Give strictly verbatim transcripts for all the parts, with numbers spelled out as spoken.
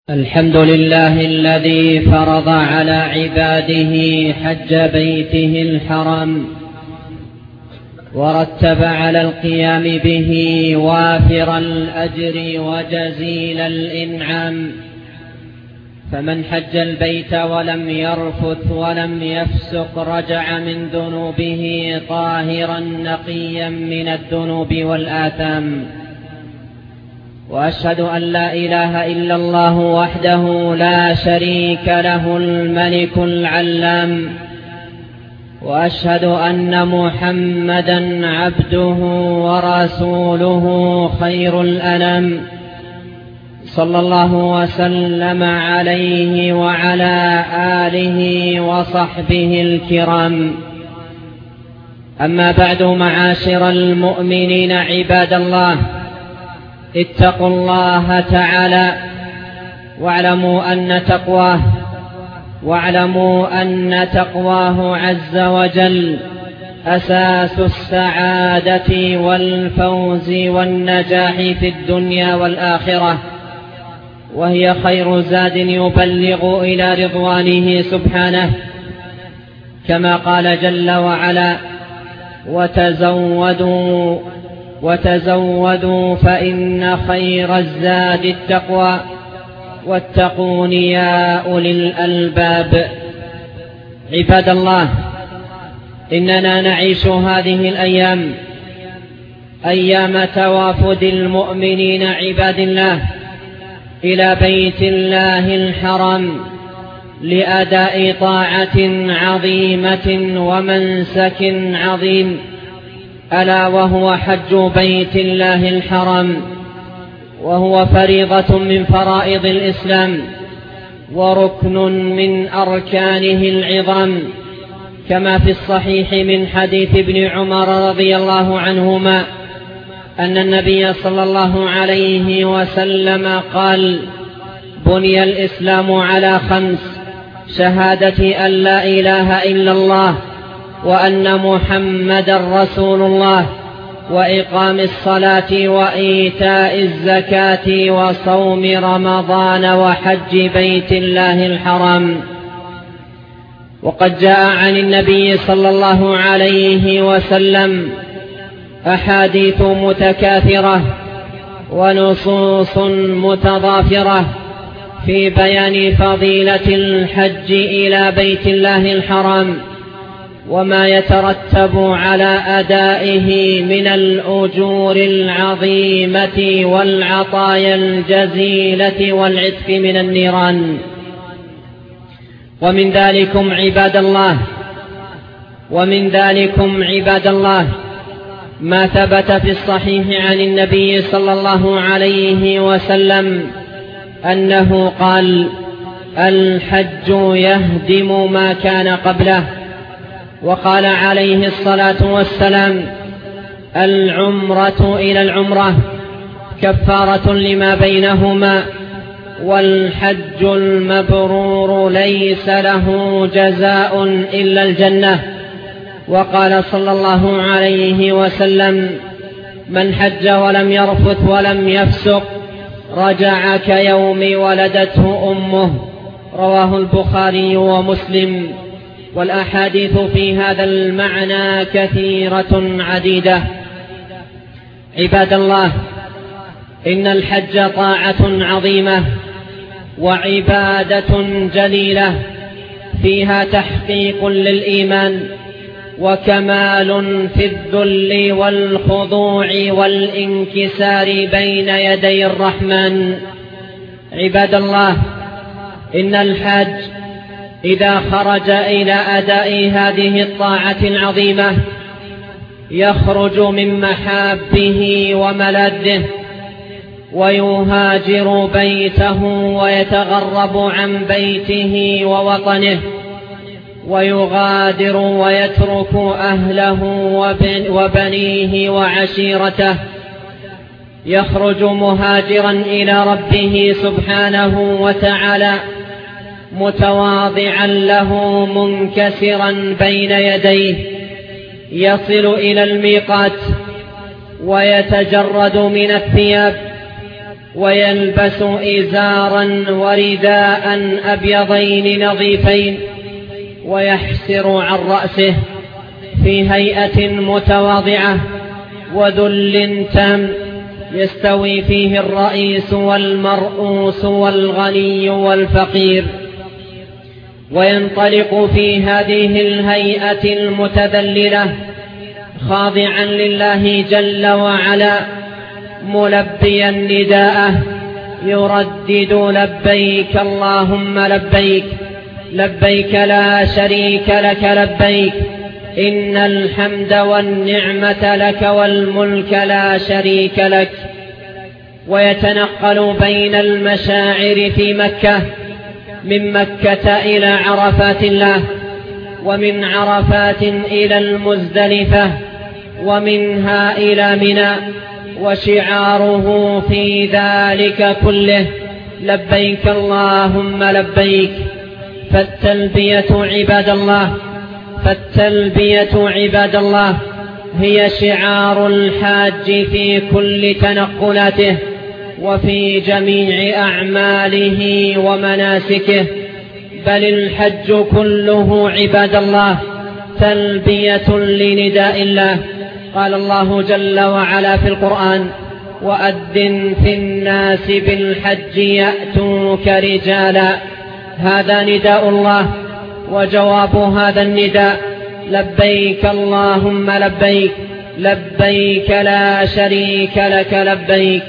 الحمد لله الذي فرض على عباده حج بيته الحرام ورتب على القيام به وافر الأجر وجزيل الإنعام. فمن حج البيت ولم يرفث ولم يفسق رجع من ذنوبه طاهرا نقيا من الذنوب والآثام. وأشهد أن لا إله إلا الله وحده لا شريك له الملك العلام، وأشهد أن محمدا عبده ورسوله خير الأنام، صلى الله وسلم عليه وعلى آله وصحبه الكرام. أما بعد، معاشر المؤمنين عباد الله، اتقوا الله تعالى واعلموا أن تقواه واعلموا أن تقواه عز وجل أساس السعادة والفوز والنجاح في الدنيا والآخرة، وهي خير زاد يبلغ إلى رضوانه سبحانه، كما قال جل وعلا: وتزودوا وتزودوا فإن خير الزاد التقوى واتقون يا أولي الألباب. عباد الله، إننا نعيش هذه الأيام أيام توافد المؤمنين عباد الله إلى بيت الله الحرام لأداء طاعة عظيمة ومنسك عظيم، ألا وهو حج بيت الله الحرام، وهو فريضة من فرائض الإسلام وركن من أركانه العظام، كما في الصحيح من حديث ابن عمر رضي الله عنهما أن النبي صلى الله عليه وسلم قال: بني الإسلام على خمس: شهادة أن لا إله إلا الله وأن محمدا رسول الله، وإقام الصلاة وإيتاء الزكاة وصوم رمضان وحج بيت الله الحرام. وقد جاء عن النبي صلى الله عليه وسلم أحاديث متكاثرة ونصوص متضافرة في بيان فضيلة الحج إلى بيت الله الحرام وما يترتب على أدائه من الأجور العظيمة والعطايا الجزيلة والعتق من النيران. ومن ذلكم عباد الله ومن ذلكم عباد الله ما ثبت في الصحيح عن النبي صلى الله عليه وسلم أنه قال: الحج يهدم ما كان قبله. وقال عليه الصلاة والسلام: العمرة إلى العمرة كفارة لما بينهما، والحج المبرور ليس له جزاء إلا الجنة. وقال صلى الله عليه وسلم: من حج ولم يرفث ولم يفسق رجع كيوم ولدته أمه. رواه البخاري ومسلم. والأحاديث في هذا المعنى كثيرة عديدة. عباد الله، إن الحج طاعة عظيمة وعبادة جليلة فيها تحقيق للإيمان وكمال في الذل والخضوع والانكسار بين يدي الرحمن. عباد الله، إن الحاج إذا خرج إلى أداء هذه الطاعة العظيمة يخرج من محابه وملاذه ويهاجر بيته ويتغرب عن بيته ووطنه ويغادر ويترك أهله وبنيه وعشيرته، يخرج مهاجرا إلى ربه سبحانه وتعالى متواضعا له منكسرا بين يديه، يصل إلى الميقات ويتجرد من الثياب ويلبس إزارا ورداء أبيضين نظيفين ويحسر عن رأسه في هيئة متواضعة وذل تام يستوي فيه الرئيس والمرؤوس والغني والفقير، وينطلق في هذه الهيئة المتذللة خاضعا لله جل وعلا ملبيا نداءه يردد لبيك اللهم لبيك لبيك لا شريك لك لبيك إن الحمد والنعمة لك والملك لا شريك لك. ويتنقل بين المشاعر في مكة من مكة إلى عرفات الله، ومن عرفات إلى المزدلفة، ومنها إلى منى، وشعاره في ذلك كله لبيك اللهم لبيك. فالتلبية عباد الله فالتلبية عباد الله هي شعار الحاج في كل تنقلاته وفي جميع أعماله ومناسكه، بل الحج كله عباد الله تلبية لنداء الله. قال الله جل وعلا في القرآن: وأذن في الناس بالحج يأتوك رجالا. هذا نداء الله، وجواب هذا النداء لبيك اللهم لبيك لبيك لا شريك لك لبيك.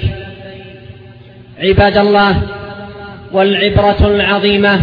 عباد الله، والعبرة العظيمة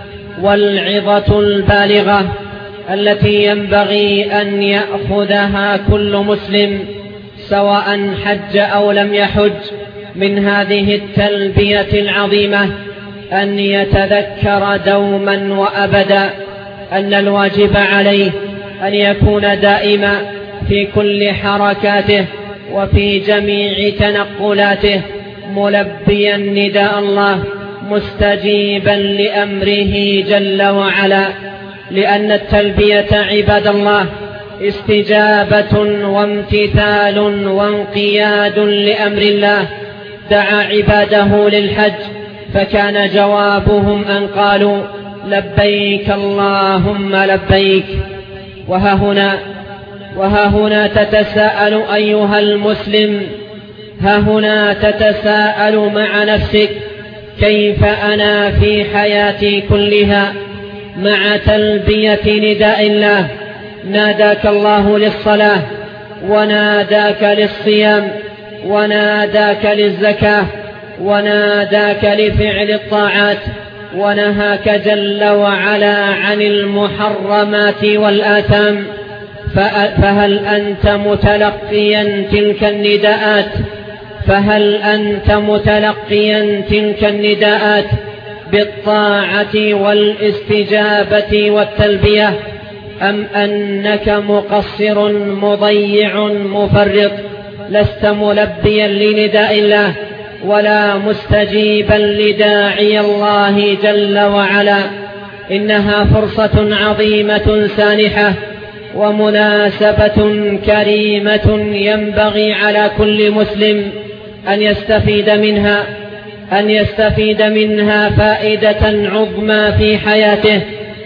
والعظة البالغة التي ينبغي أن يأخذها كل مسلم سواء حج أو لم يحج من هذه التلبية العظيمة أن يتذكر دوما وأبدا أن الواجب عليه أن يكون دائما في كل حركاته وفي جميع تنقلاته ملبيا نداء الله مستجيبا لأمره جل وعلا، لأن التلبية عباد الله استجابة وامتثال وانقياد لأمر الله. دعا عباده للحج فكان جوابهم أن قالوا لبيك اللهم لبيك. وها هنا وها هنا تتساءل أيها المسلم ها هنا تتساءل مع نفسك: كيف أنا في حياتي كلها مع تلبية نداء الله؟ ناداك الله للصلاة، وناداك للصيام، وناداك للزكاة، وناداك لفعل الطاعات، ونهاك جل وعلا عن المحرمات والآثام، فهل أنت متلقيا تلك النداءات فهل أنت متلقيا تلك النداءات بالطاعة والاستجابة والتلبية، أم أنك مقصر مضيع مفرط لست ملبيا لنداء الله ولا مستجيبا لداعي الله جل وعلا؟ إنها فرصة عظيمة سانحة ومناسبة كريمة ينبغي على كل مسلم أن يستفيد منها أن يستفيد منها فائدة عظمى في حياته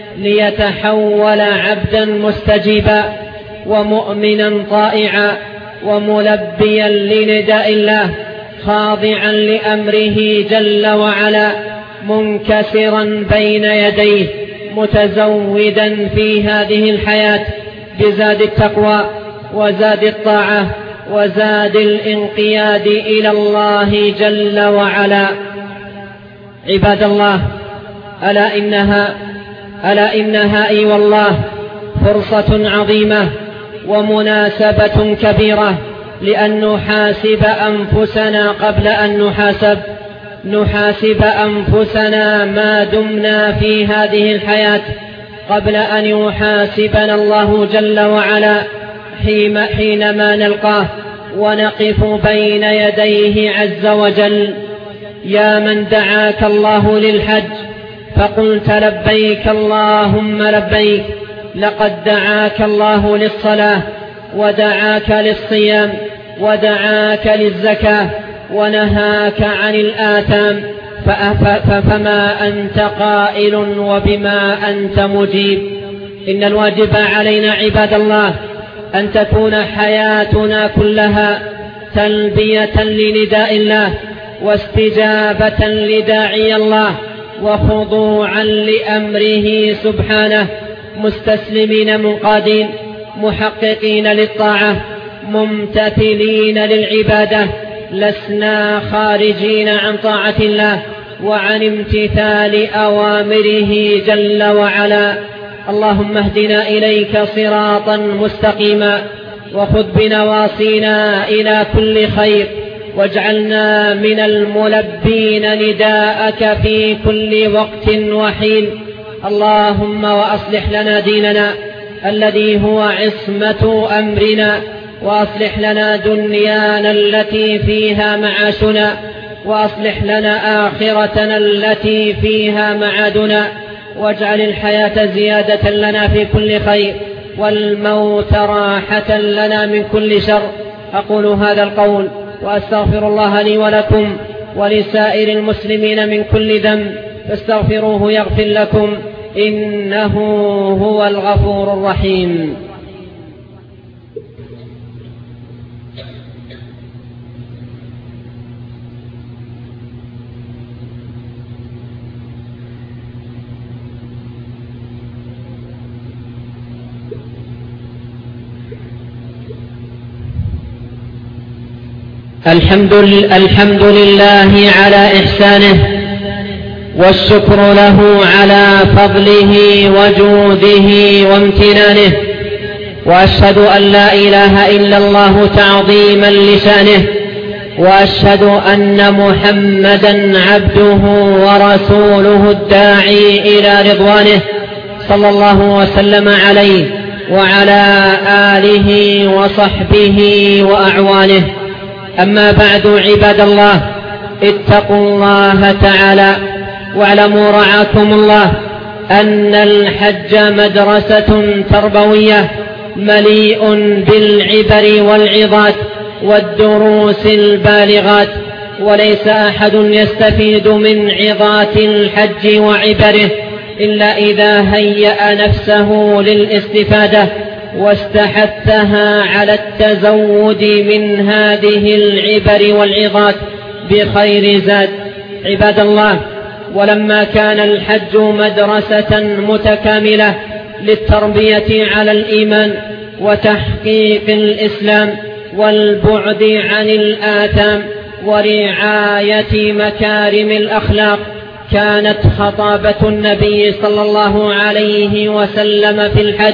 ليتحول عبدا مستجيبا ومؤمنا طائعا وملبيا لنداء الله خاضعا لأمره جل وعلا منكسرا بين يديه متزودا في هذه الحياة بزاد التقوى وزاد الطاعة وزاد الانقياد إلى الله جل وعلا. عباد الله، ألا إنها ألا إنها أي والله فرصة عظيمة ومناسبة كبيرة لأن نحاسب أنفسنا قبل أن نحاسب نحاسب أنفسنا ما دمنا في هذه الحياة قبل أن يحاسبنا الله جل وعلا حينما نلقاه ونقف بين يديه عز وجل. يا من دعاك الله للحج فقلت لبيك اللهم لبيك، لقد دعاك الله للصلاة ودعاك للصيام ودعاك للزكاة ونهاك عن الآثام، فما أنت قائل وبما أنت مجيب. إن الواجب علينا عباد الله أن تكون حياتنا كلها تلبية لنداء الله واستجابة لداعي الله وخضوعا لأمره سبحانه، مستسلمين منقادين محققين للطاعة ممتثلين للعبادة، لسنا خارجين عن طاعة الله وعن امتثال أوامره جل وعلا. اللهم اهدنا إليك صراطا مستقيما وخذ بنواصينا إلى كل خير، واجعلنا من الملبين نداءك في كل وقت وحين. اللهم وأصلح لنا ديننا الذي هو عصمة أمرنا، وأصلح لنا دنيانا التي فيها معاشنا، وأصلح لنا آخرتنا التي فيها معادنا، واجعل الحياة زيادة لنا في كل خير والموت راحة لنا من كل شر. أقول هذا القول وأستغفر الله لي ولكم ولسائر المسلمين من كل ذنب، فاستغفروه يغفر لكم، إنه هو الغفور الرحيم. الحمد, الحمد لله على إحسانه، والشكر له على فضله وجوده وامتنانه، وأشهد أن لا إله إلا الله تعظيما لشانه، وأشهد أن محمدا عبده ورسوله الداعي إلى رضوانه، صلى الله وسلم عليه وعلى آله وصحبه وأعوانه. أما بعد عباد الله، اتقوا الله تعالى واعلموا رعاكم الله أن الحج مدرسة تربوية مليء بالعبر والعظات والدروس البالغات، وليس أحد يستفيد من عظات الحج وعبره إلا إذا هيأ نفسه للاستفادة واستحثها على التزود من هذه العبر والعظات بخير زاد. عباد الله، ولما كان الحج مدرسة متكاملة للتربية على الإيمان وتحقيق الإسلام والبعد عن الآثام ورعاية مكارم الأخلاق، كانت خطابة النبي صلى الله عليه وسلم في الحج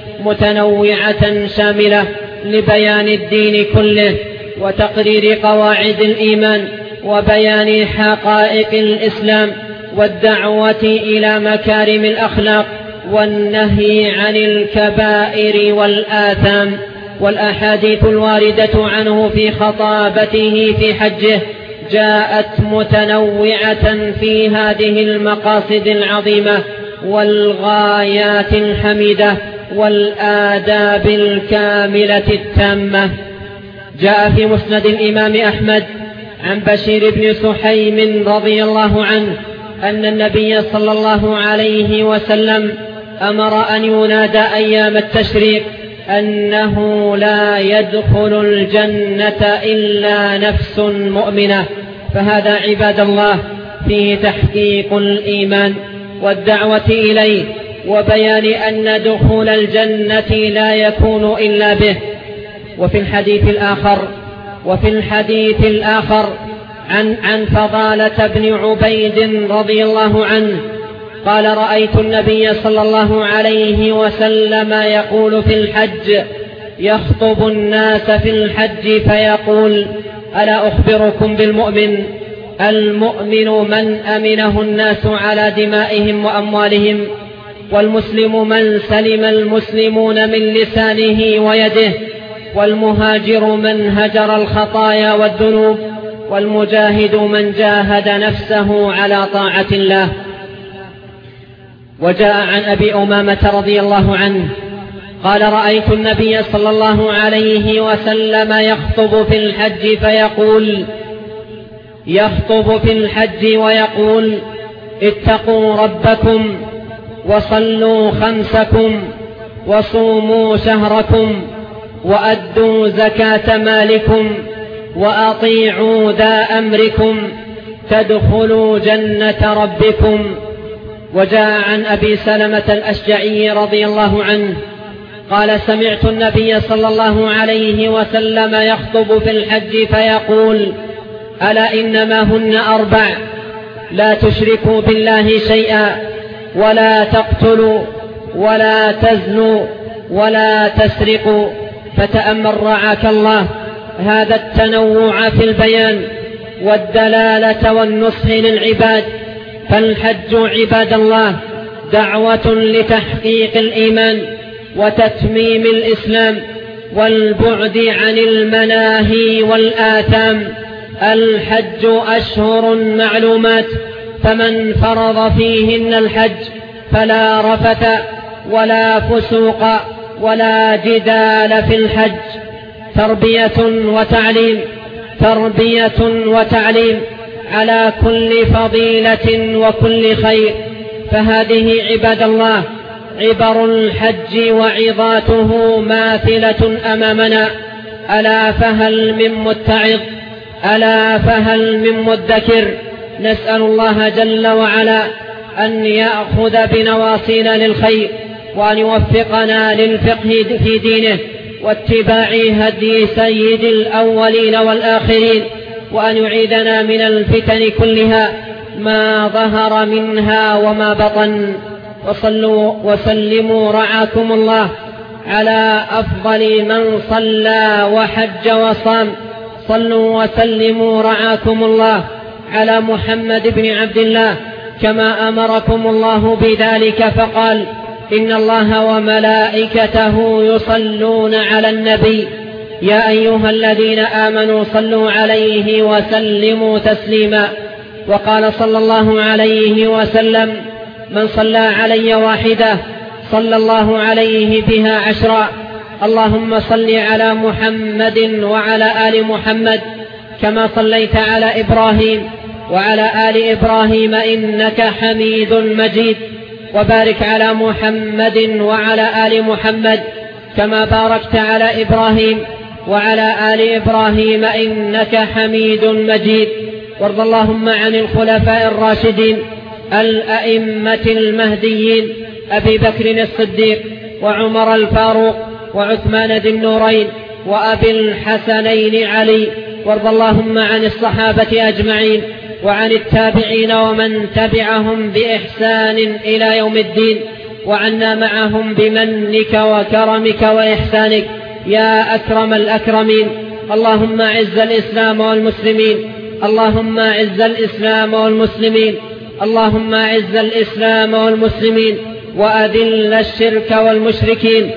متنوعة شاملة لبيان الدين كله وتقرير قواعد الإيمان وبيان حقائق الإسلام والدعوة إلى مكارم الأخلاق والنهي عن الكبائر والآثام. والأحاديث الواردة عنه في خطابته في حجه جاءت متنوعة في هذه المقاصد العظيمة والغايات الحميدة والآداب الكاملة التامة. جاء في مسند الإمام أحمد عن بشير بن سحيم رضي الله عنه أن النبي صلى الله عليه وسلم أمر أن ينادى أيام التشريق أنه لا يدخل الجنة إلا نفس مؤمنة. فهذا عباد الله فيه تحقيق الإيمان والدعوة إليه وبيان أن دخول الجنة لا يكون إلا به. وفي الحديث الآخر وفي الحديث الآخر عن عن فضالة بن عبيد رضي الله عنه قال: رأيت النبي صلى الله عليه وسلم يقول في الحج يخطب الناس في الحج فيقول: ألا أخبركم بالمؤمن؟ المؤمن من أمنه الناس على دمائهم وأموالهم، والمسلم من سلم المسلمون من لسانه ويده، والمهاجر من هجر الخطايا والذنوب، والمجاهد من جاهد نفسه على طاعة الله. وجاء عن أبي أمامة رضي الله عنه قال: رأيت النبي صلى الله عليه وسلم يخطب في الحج فيقول: يخطب في الحج ويقول: اتقوا ربكم وصلوا خمسكم وصوموا شهركم وأدوا زكاة مالكم وأطيعوا ذا أمركم تدخلوا جنة ربكم. وجاء عن أبي سلمة الأشجعي رضي الله عنه قال: سمعت النبي صلى الله عليه وسلم يخطب في الحج فيقول: ألا إنما هن أربع: لا تشركوا بالله شيئا، ولا تقتلوا، ولا تزنوا، ولا تسرقوا. فتأمل رعاك الله هذا التنوع في البيان والدلالة والنصح للعباد. فالحج عباد الله دعوة لتحقيق الإيمان وتتميم الإسلام والبعد عن المناهي والآثام. الحج أشهر معلومات، فمن فرض فيهن الحج فلا رفث ولا فسوق ولا جدال في الحج. تربية وتعليم تربية وتعليم على كل فضيلة وكل خير. فهذه عباد الله عبر الحج وعظاته ماثلة أمامنا. ألا فهل من متعظ؟ ألا فهل من مدكر؟ نسأل الله جل وعلا أن يأخذ بنواصينا للخير، وأن يوفقنا للفقه في دينه واتباع هدي سيد الأولين والآخرين، وأن يعيدنا من الفتن كلها ما ظهر منها وما بطن. وصلوا وسلموا رعاكم الله على أفضل من صلى وحج وصام. صلوا وسلموا رعاكم الله على محمد بن عبد الله كما أمركم الله بذلك، فقال: إن الله وملائكته يصلون على النبي يا أيها الذين آمنوا صلوا عليه وسلموا تسليما. وقال صلى الله عليه وسلم: من صلى علي واحدة صلى الله عليه بها عشرا. اللهم صل على محمد وعلى آل محمد كما صليت على إبراهيم وعلى آل إبراهيم إنك حميد مجيد. وبارك على محمد وعلى آل محمد كما باركت على إبراهيم وعلى آل إبراهيم إنك حميد مجيد. وارض اللهم عن الخلفاء الراشدين الأئمة المهديين أبي بكر الصديق وعمر الفاروق وعثمان ذي النورين وأبي الحسنين علي. وارض اللهم عن الصحابة أجمعين وعن التابعين ومن تبعهم بإحسان إلى يوم الدين، وعنا معهم بمنك وكرمك وإحسانك يا أكرم الأكرمين. اللهم أعز الإسلام والمسلمين اللهم أعز الإسلام والمسلمين اللهم أعز الإسلام والمسلمين وأذل الشرك والمشركين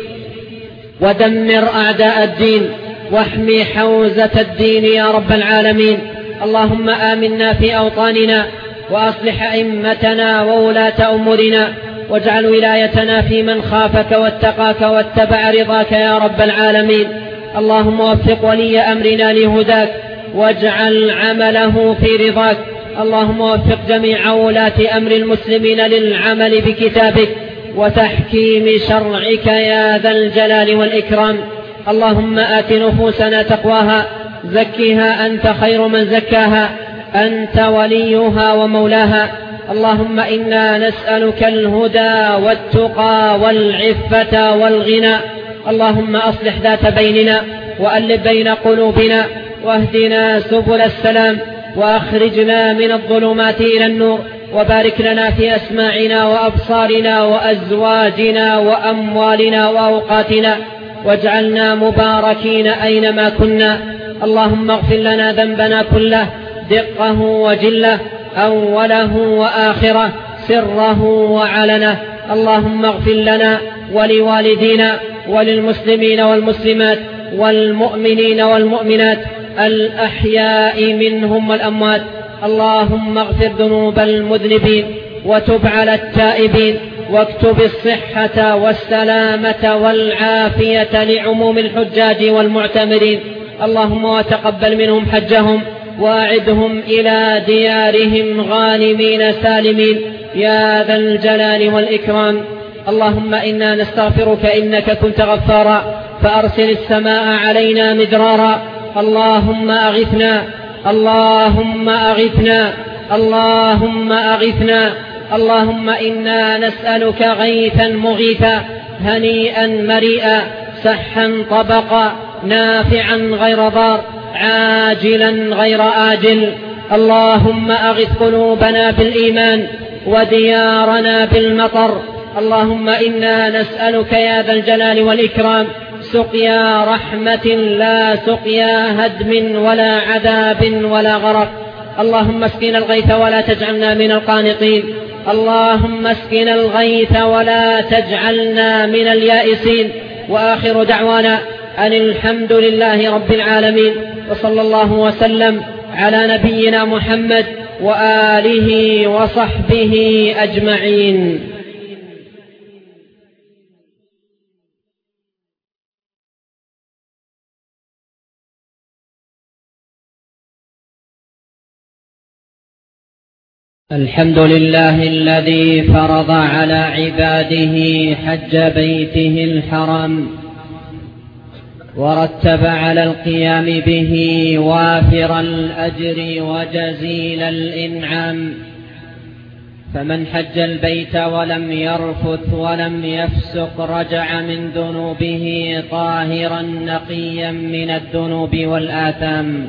ودمر أعداء الدين واحمي حوزة الدين يا رب العالمين. اللهم آمنا في أوطاننا وأصلح أئمتنا وولاة أمورنا، واجعل ولايتنا في من خافك واتقاك واتبع رضاك يا رب العالمين. اللهم وفق ولي أمرنا لهداك واجعل عمله في رضاك. اللهم وفق جميع ولاة أمر المسلمين للعمل بكتابك وتحكيم شرعك يا ذا الجلال والإكرام. اللهم آت نفوسنا تقواها زكها أنت خير من زكاها أنت وليها ومولاها. اللهم إنا نسألك الهدى والتقى والعفة والغنى. اللهم أصلح ذات بيننا وألف بين قلوبنا واهدنا سبل السلام وأخرجنا من الظلمات إلى النور، وبارك لنا في أسماعنا وأبصارنا وأزواجنا وأموالنا وأوقاتنا، واجعلنا مباركين أينما كنا. اللهم اغفر لنا ذنبنا كله دقه وجله أوله وآخره سره وعلنه. اللهم اغفر لنا ولوالدينا وللمسلمين والمسلمات والمؤمنين والمؤمنات الأحياء منهم والأموات. اللهم اغفر ذنوب المذنبين وتب على التائبين، واكتب الصحة والسلامة والعافية لعموم الحجاج والمعتمرين. اللهم وتقبل منهم حجهم واعدهم إلى ديارهم غانمين سالمين يا ذا الجلال والإكرام. اللهم إنا نستغفرك إنك كنت غفارا فأرسل السماء علينا مدرارا. اللهم أغثنا اللهم أغثنا اللهم أغثنا. اللهم إنا نسألك غيثا مغيثا هنيئا مريئا سحا طبقا نافعا غير ضار عاجلا غير آجل. اللهم أغث قلوبنا بالإيمان وديارنا بالمطر. اللهم إنا نسألك يا ذا الجلال والإكرام سقيا رحمة لا سقيا هدم ولا عذاب ولا غرق. اللهم اسقنا الغيث ولا تجعلنا من القانطين. اللهم اسقنا الغيث ولا تجعلنا من اليائسين. وآخر دعوانا أن الحمد لله رب العالمين، وصلى الله وسلم على نبينا محمد وآله وصحبه أجمعين. الحمد لله الذي فرض على عباده حج بيته الحرام ورتب على القيام به وافر الأجر وجزيل الإنعام. فمن حج البيت ولم يرفث ولم يفسق رجع من ذنوبه طاهرا نقيا من الذنوب والآثام.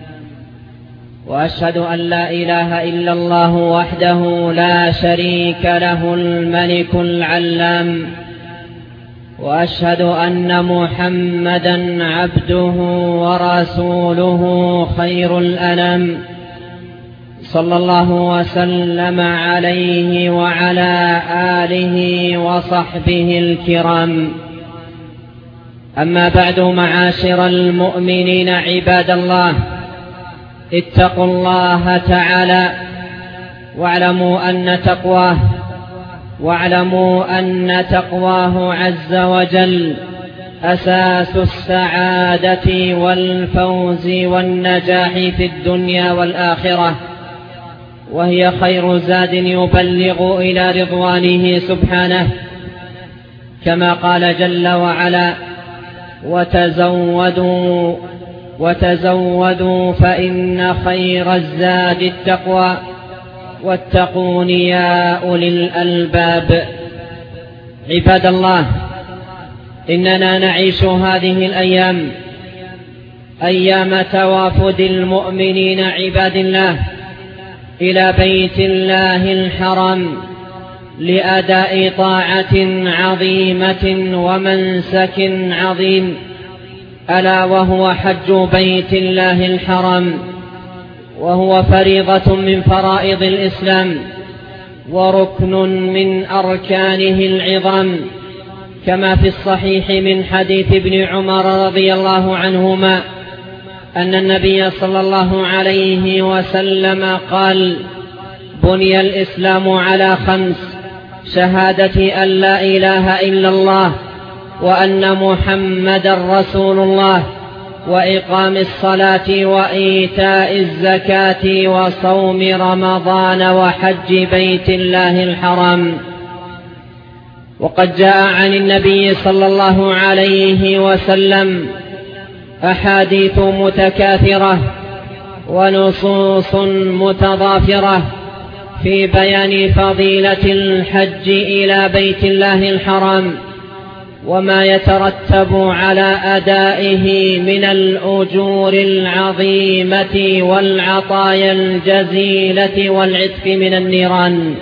وأشهد أن لا إله إلا الله وحده لا شريك له الملك العلام. وأشهد أن محمدا عبده ورسوله خير الأنام، صلى الله وسلم عليه وعلى آله وصحبه الكرام. أما بعد، معاشر المؤمنين عباد الله، اتقوا الله تعالى واعلموا أن تقواه واعلموا أن تقواه عز وجل أساس السعادة والفوز والنجاح في الدنيا والآخرة، وهي خير زاد يبلغ إلى رضوانه سبحانه، كما قال جل وعلا: وتزودوا وتزودوا فإن خير الزاد التقوى واتقون يا أولي الألباب. عباد الله، إننا نعيش هذه الأيام أيام توافد المؤمنين عباد الله إلى بيت الله الحرام لأداء طاعة عظيمة ومنسك عظيم، ألا وهو حج بيت الله الحرام، وهو فريضة من فرائض الإسلام وركن من أركانه العظام، كما في الصحيح من حديث ابن عمر رضي الله عنهما أن النبي صلى الله عليه وسلم قال: بني الإسلام على خمس: شهادة أن لا إله إلا الله وأن محمدا رسول الله، وإقام الصلاة وإيتاء الزكاة وصوم رمضان وحج بيت الله الحرام. وقد جاء عن النبي صلى الله عليه وسلم أحاديث متكاثرة ونصوص متضافرة في بيان فضيلة الحج إلى بيت الله الحرام وما يترتب على أدائه من الأجور العظيمة والعطايا الجزيلة والعتق من النيران.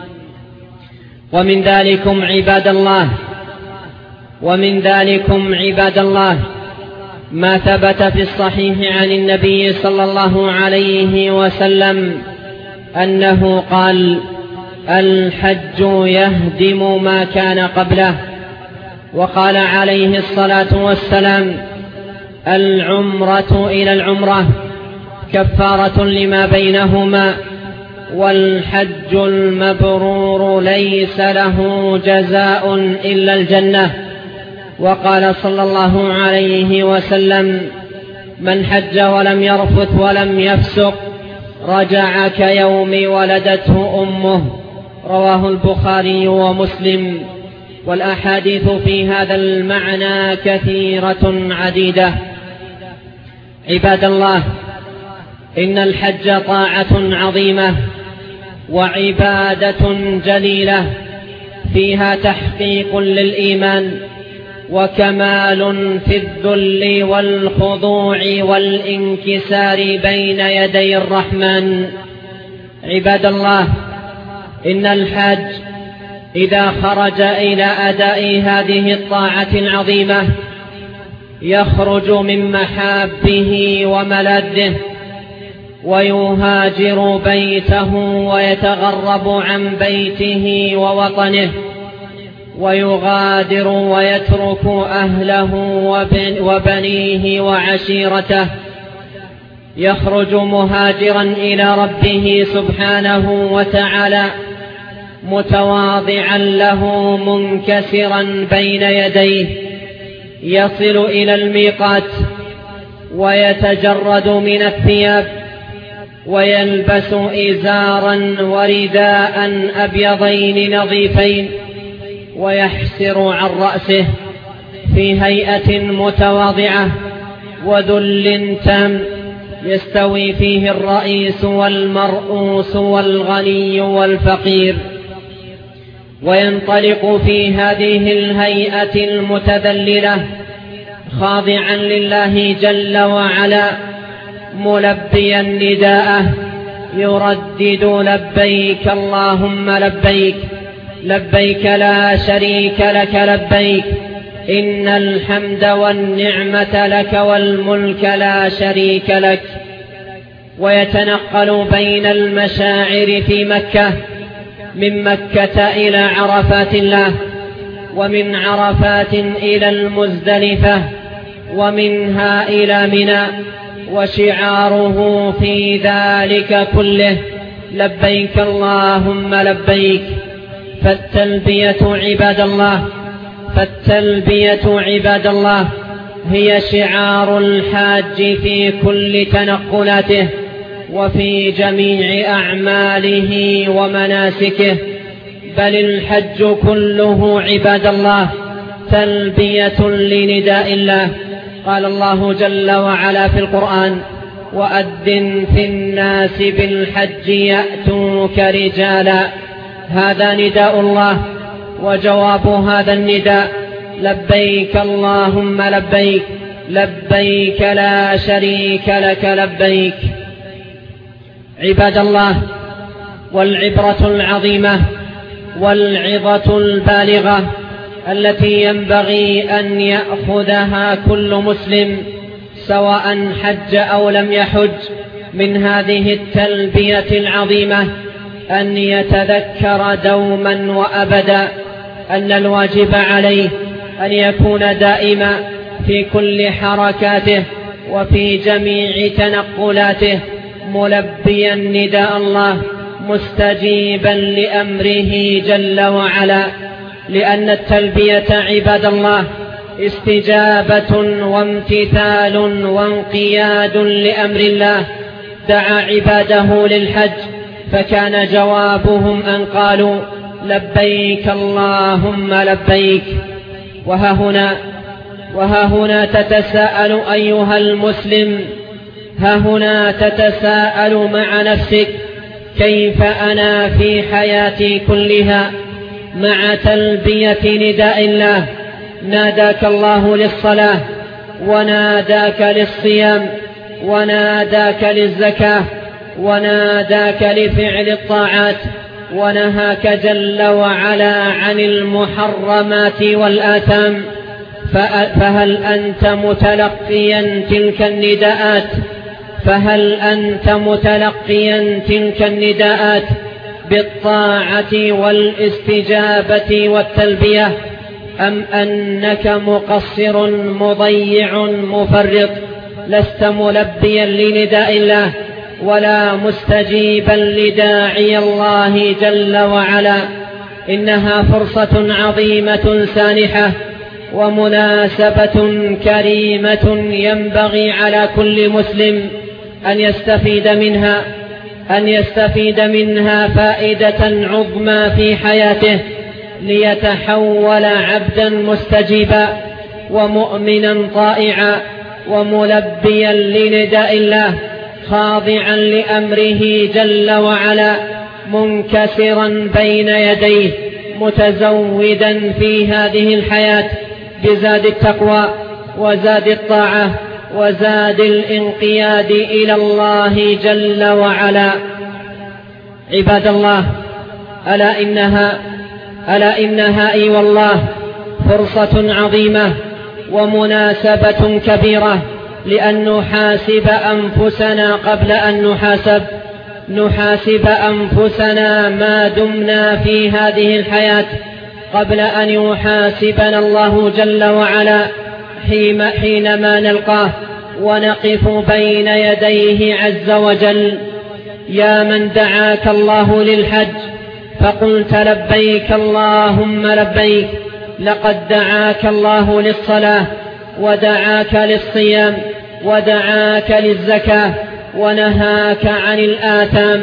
ومن ذلكم عباد الله ومن ذلكم عباد الله ما ثبت في الصحيح عن النبي صلى الله عليه وسلم أنه قال: الحج يهدم ما كان قبله. وقال عليه الصلاة والسلام: العمرة إلى العمرة كفارة لما بينهما، والحج المبرور ليس له جزاء إلا الجنة. وقال صلى الله عليه وسلم: من حج ولم يرفث ولم يفسق رجع كيوم ولدته أمه. رواه البخاري ومسلم. والأحاديث في هذا المعنى كثيرة عديدة. عباد الله، إن الحج طاعة عظيمة وعبادة جليلة فيها تحقيق للإيمان وكمال في الذل والخضوع والانكسار بين يدي الرحمن. عباد الله، إن الحاج إذا خرج إلى أداء هذه الطاعة العظيمة يخرج من محابه وملاذه ويهاجر بيته ويتغرب عن بيته ووطنه ويغادر ويترك أهله وبنيه وعشيرته. يخرج مهاجرا إلى ربه سبحانه وتعالى متواضعا له منكسرا بين يديه. يصل إلى الميقات ويتجرد من الثياب ويلبس إزارا ورداء أبيضين نظيفين ويحسر عن رأسه في هيئة متواضعة وذل تام يستوي فيه الرئيس والمرؤوس والغني والفقير. وينطلق في هذه الهيئة المتذللة خاضعا لله جل وعلا ملبيا نداءه يردد لبيك اللهم لبيك لبيك لا شريك لك لبيك إن الحمد والنعمة لك والملك لا شريك لك. ويتنقل بين المشاعر في مكة من مكة إلى عرفات الله ومن عرفات إلى المزدلفة ومنها إلى منى. وشعاره في ذلك كله لبيك اللهم لبيك. فالتلبية عباد الله فالتلبية عباد الله هي شعار الحاج في كل تنقلاته وفي جميع أعماله ومناسكه. بل الحج كله عباد الله تلبية لنداء الله. قال الله جل وعلا في القرآن: وأذن في الناس بالحج يأتوك رجالا. هذا نداء الله، وجواب هذا النداء لبيك اللهم لبيك لبيك لا شريك لك لبيك. عباد الله، والعبرة العظيمة والعظة البالغة التي ينبغي أن يأخذها كل مسلم سواء حج أو لم يحج من هذه التلبية العظيمة أن يتذكر دوما وأبدا أن الواجب عليه أن يكون دائما في كل حركاته وفي جميع تنقلاته ملبيا نداء الله مستجيبا لأمره جل وعلا. لأن التلبية عباد الله استجابة وامتثال وانقياد لأمر الله. دعا عباده للحج فكان جوابهم أن قالوا لبيك اللهم لبيك. وها هنا وها هنا تتساءل أيها المسلم ها هنا تتساءل مع نفسك: كيف أنا في حياتي كلها مع تلبية نداء الله؟ ناداك الله للصلاة وناداك للصيام وناداك للزكاة وناداك لفعل الطاعات ونهاك جل وعلا عن المحرمات والآثام. فهل أنت متلقيا تلك النداءات فهل أنت متلقيا تلك النداءات بالطاعة والاستجابة والتلبية، أم أنك مقصر مضيع مفرط لست ملبيا لنداء الله ولا مستجيبا لداعي الله جل وعلا؟ إنها فرصة عظيمة سانحة ومناسبة كريمة ينبغي على كل مسلم أن يستفيد منها أن يستفيد منها فائدة عظمى في حياته ليتحول عبدا مستجيبا ومؤمنا طائعا وملبيا لنداء الله خاضعا لأمره جل وعلا منكسرا بين يديه متزودا في هذه الحياة بزاد التقوى وزاد الطاعة وزاد الانقياد إلى الله جل وعلا. عباد الله، ألا إنها ألا إنها أي والله فرصة عظيمة ومناسبة كبيرة لأن نحاسب أنفسنا قبل أن نحاسب نحاسب أنفسنا ما دمنا في هذه الحياة قبل أن يحاسبنا الله جل وعلا حينما نلقاه ونقف بين يديه عز وجل. يا من دعاك الله للحج فقلت لبيك اللهم لبيك، لقد دعاك الله للصلاة ودعاك للصيام ودعاك للزكاة ونهاك عن الآثام،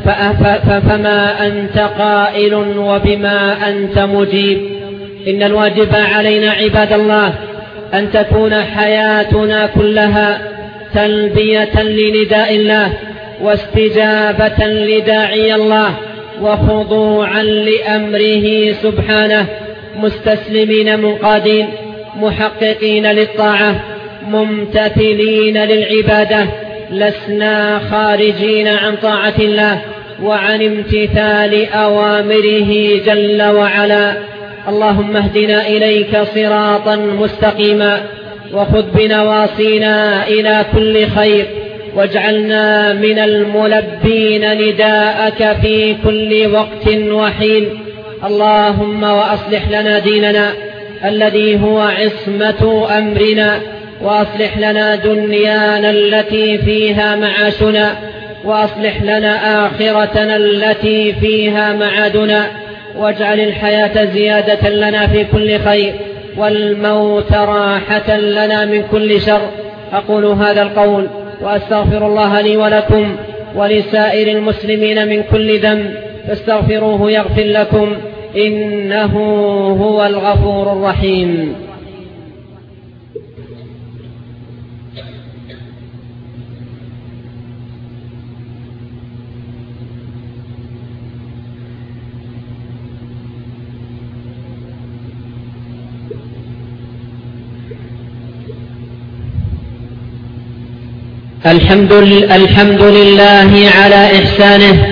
فما أنت قائل وبما أنت مجيب؟ إن الواجب علينا عباد الله أن تكون حياتنا كلها تلبية لنداء الله واستجابة لداعي الله وخضوعا لأمره سبحانه، مستسلمين منقادين محققين للطاعة ممتثلين للعبادة، لسنا خارجين عن طاعة الله وعن امتثال أوامره جل وعلا. اللهم اهدنا إليك صراطا مستقيما وخذ بنواصينا إلى كل خير، واجعلنا من الملبين نداءك في كل وقت وحين. اللهم وأصلح لنا ديننا الذي هو عصمة أمرنا، وأصلح لنا دنيانا التي فيها معاشنا، وأصلح لنا آخرتنا التي فيها معادنا، واجعل الحياة زيادة لنا في كل خير والموت راحة لنا من كل شر. أقول هذا القول وأستغفر الله لي ولكم ولسائر المسلمين من كل ذنب، فاستغفروه يغفر لكم، إنه هو الغفور الرحيم. الحمد, الحمد لله على إحسانه،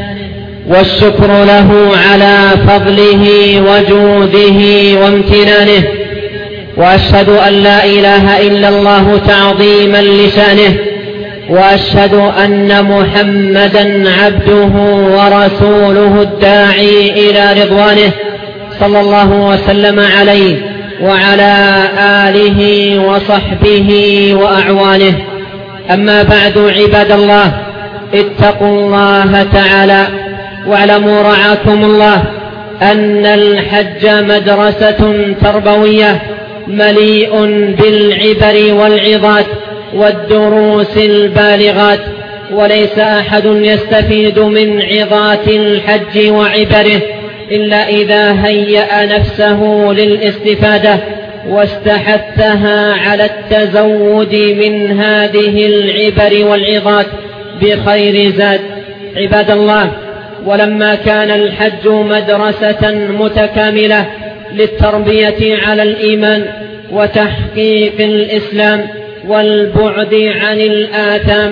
والشكر له على فضله وجوده وامتنانه، وأشهد أن لا إله إلا الله تعظيما لشانه، وأشهد أن محمدا عبده ورسوله الداعي إلى رضوانه، صلى الله وسلم عليه وعلى آله وصحبه وأعوانه. أما بعد، عباد الله، اتقوا الله تعالى واعلموا رعاكم الله أن الحج مدرسة تربوية مليء بالعبر والعظات والدروس البالغات، وليس أحد يستفيد من عظات الحج وعبره إلا إذا هيأ نفسه للاستفادة واستحثها على التزود من هذه العبر والعظات بخير زاد. عباد الله، ولما كان الحج مدرسة متكاملة للتربية على الإيمان وتحقيق الإسلام والبعد عن الآثام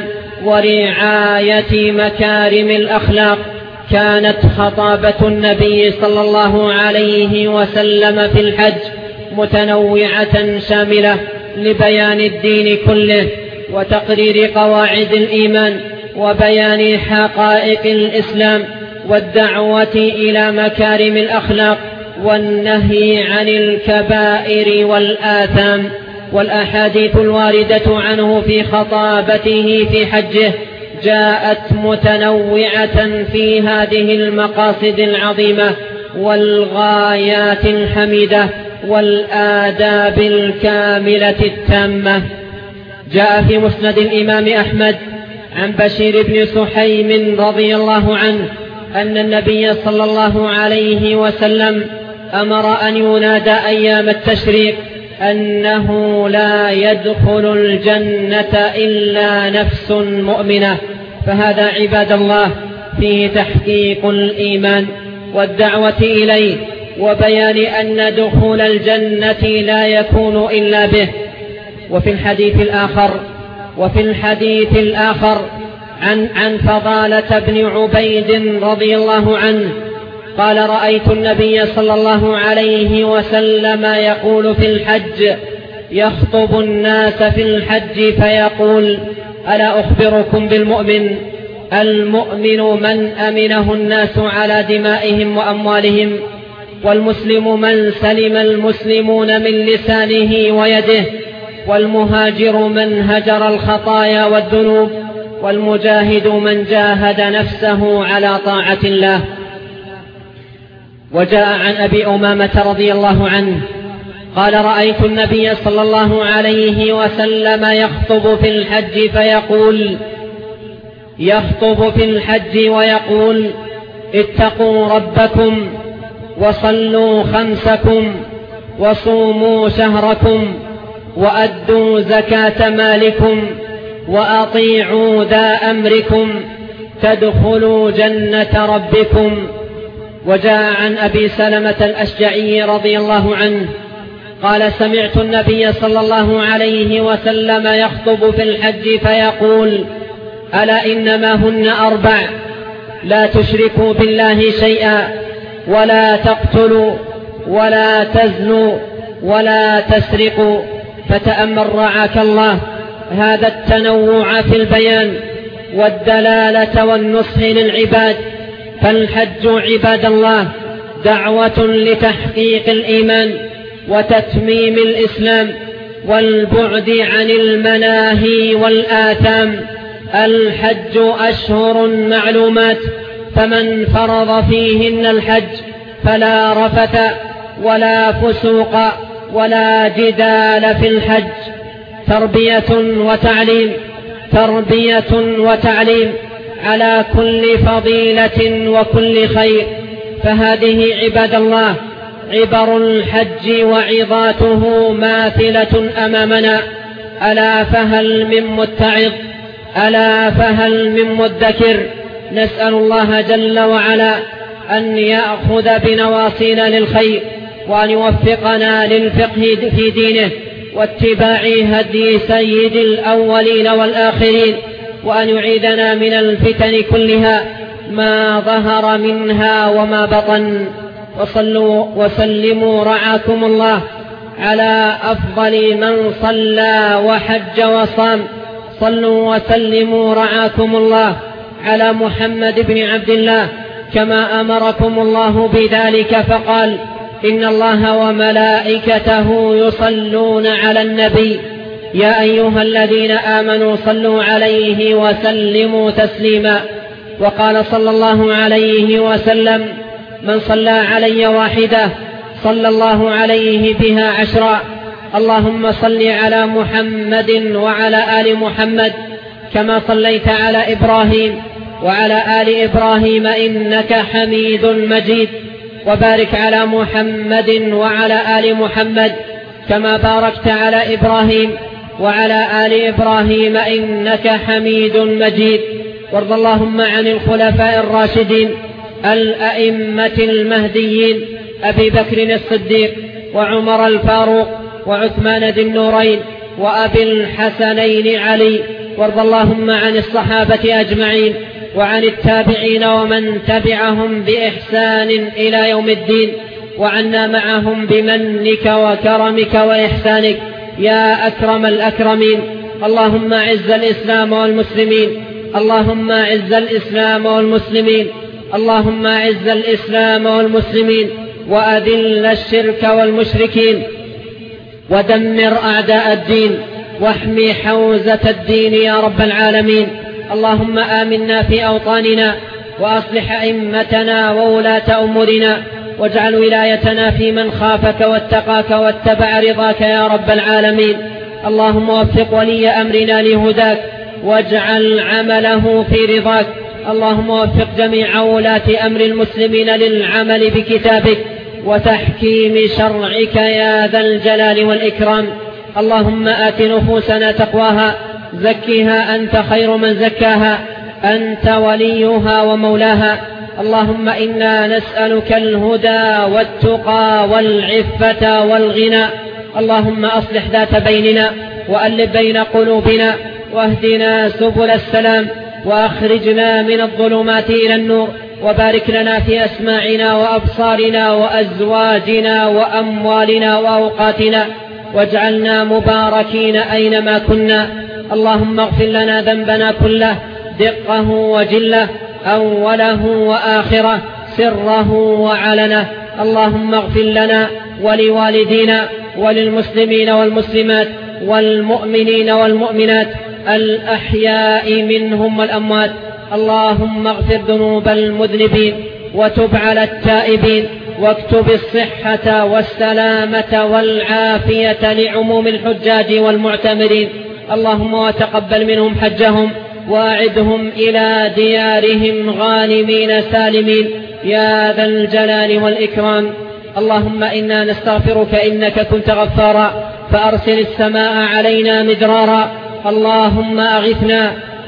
ورعاية مكارم الأخلاق، كانت خطابة النبي صلى الله عليه وسلم في الحج متنوعة شاملة لبيان الدين كله وتقرير قواعد الإيمان وبيان حقائق الإسلام والدعوة إلى مكارم الأخلاق والنهي عن الكبائر والآثام. والأحاديث الواردة عنه في خطابته في حجه جاءت متنوعة في هذه المقاصد العظيمة والغايات الحميدة والآداب الكاملة التامة. جاء في مسند الإمام أحمد عن بشير بن سحيم رضي الله عنه أن النبي صلى الله عليه وسلم أمر أن ينادى أيام التشريق أنه لا يدخل الجنة إلا نفس مؤمنة. فهذا عباد الله فيه تحقيق الإيمان والدعوة إليه وبيان أن دخول الجنة لا يكون إلا به. وفي الحديث الآخر وفي الحديث الآخر عن عن فضالة بن عبيد رضي الله عنه قال: رأيت النبي صلى الله عليه وسلم يقول في الحج، يخطب الناس في الحج فيقول: ألا أخبركم بالمؤمن؟ المؤمن من أمنه الناس على دمائهم وأموالهم، والمسلم من سلم المسلمون من لسانه ويده، والمهاجر من هجر الخطايا والذنوب، والمجاهد من جاهد نفسه على طاعة الله. وجاء عن أبي أمامة رضي الله عنه قال: رأيت النبي صلى الله عليه وسلم يخطب في الحج فيقول يخطب في الحج ويقول: اتقوا ربكم وصلوا خمسكم وصوموا شهركم وأدوا زكاة مالكم وأطيعوا ذا أمركم تدخلوا جنة ربكم. وجاء عن أبي سلمة الأشجعي رضي الله عنه قال: سمعت النبي صلى الله عليه وسلم يخطب في الحج فيقول: ألا إنما هن أربع: لا تشركوا بالله شيئا، ولا تقتلوا، ولا تزنوا، ولا تسرقوا. فتأمل رعاك الله هذا التنوع في البيان والدلالة والنصح للعباد. فالحج عباد الله دعوة لتحقيق الإيمان وتتميم الإسلام والبعد عن المناهي والآثام. الحج أشهر معلومات، فمن فرض فيهن الحج فلا رفث ولا فسوق ولا جدال في الحج. تربية وتعليم تربية وتعليم على كل فضيلة وكل خير. فهذه عباد الله عبر الحج وعظاته ماثلة أمامنا. ألا فهل من متعظ؟ ألا فهل من مدكر؟ نسأل الله جل وعلا أن يأخذ بنواصينا للخير، وأن يوفقنا للفقه في دينه واتباع هدي سيد الأولين والآخرين، وأن يعيذنا من الفتن كلها ما ظهر منها وما بطن. وصلوا وسلموا رعاكم الله على أفضل من صلى وحج وصام. صلوا وسلموا رعاكم الله على محمد بن عبد الله كما أمركم الله بذلك، فقال: إن الله وملائكته يصلون على النبي يا أيها الذين آمنوا صلوا عليه وسلموا تسليما. وقال صلى الله عليه وسلم: من صلى علي واحدة صلى الله عليه بها عشرا. اللهم صل على محمد وعلى آل محمد كما صليت على إبراهيم وعلى آل إبراهيم إنك حميد مجيد. وبارك على محمد وعلى آل محمد كما باركت على إبراهيم وعلى آل إبراهيم إنك حميد مجيد. وارض اللهم عن الخلفاء الراشدين الأئمة المهديين أبي بكر الصديق وعمر الفاروق وعثمان ذي النورين وأبي الحسنين علي. وارض اللهم عن الصحابة أجمعين وعن التابعين ومن تبعهم بإحسان إلى يوم الدين، وعنا معهم بمنك وكرمك وإحسانك يا أكرم الأكرمين. اللهم أعز الإسلام والمسلمين اللهم أعز الإسلام والمسلمين اللهم أعز الإسلام والمسلمين وأذل الشرك والمشركين ودمر أعداء الدين واحمي حوزة الدين يا رب العالمين. اللهم آمنا في أوطاننا وأصلح أئمتنا وولاة أمورنا واجعل ولايتنا في من خافك واتقاك واتبع رضاك يا رب العالمين. اللهم وفق ولي أمرنا لهداك واجعل عمله في رضاك. اللهم وفق جميع ولاة أمر المسلمين للعمل بكتابك وتحكيم شرعك يا ذا الجلال والإكرام. اللهم آت نفوسنا تقواها زكها أنت خير من زكاها أنت وليها ومولاها. اللهم إنا نسألك الهدى والتقى والعفة والغنى. اللهم أصلح ذات بيننا وألف بين قلوبنا واهدنا سبل السلام وأخرجنا من الظلمات إلى النور، وبارك لنا في أسماعنا وأبصارنا وأزواجنا وأموالنا وأوقاتنا، واجعلنا مباركين أينما كنا. اللهم اغفر لنا ذنبنا كله دقه وجله أوله وآخره سره وعلنه. اللهم اغفر لنا ولوالدينا وللمسلمين والمسلمات والمؤمنين والمؤمنات الأحياء منهم والأموات. اللهم اغفر ذنوب المذنبين وتب على التائبين واكتب الصحة والسلامة والعافية لعموم الحجاج والمعتمرين. اللهم وتقبل منهم حجهم واعدهم إلى ديارهم غانمين سالمين يا ذا الجلال والإكرام. اللهم إنا نستغفرك إنك كنت غفارا فأرسل السماء علينا مدرارا. اللهم أغثنا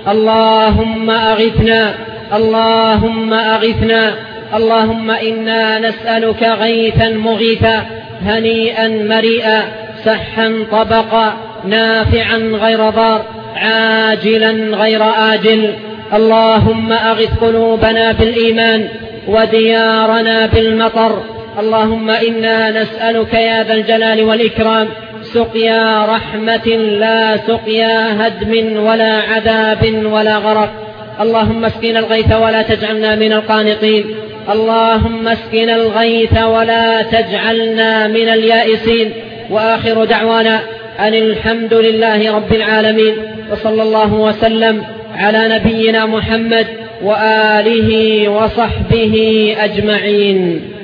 اللهم أغثنا اللهم أغثنا. اللهم إنا نسألك غيثا مغيثا هنيئا مريئا سحا طبقا نافعا غير ضار عاجلا غير آجل. اللهم أغث قلوبنا بالإيمان وديارنا بالمطر. اللهم إنا نسألك يا ذا الجلال والإكرام سقيا رحمة لا سقيا هدم ولا عذاب ولا غرق. اللهم اسقنا الغيث ولا تجعلنا من القانطين. اللهم اسقنا الغيث ولا تجعلنا من اليائسين. وآخر دعوانا أن الحمد لله رب العالمين، وصلى الله وسلم على نبينا محمد وآله وصحبه أجمعين.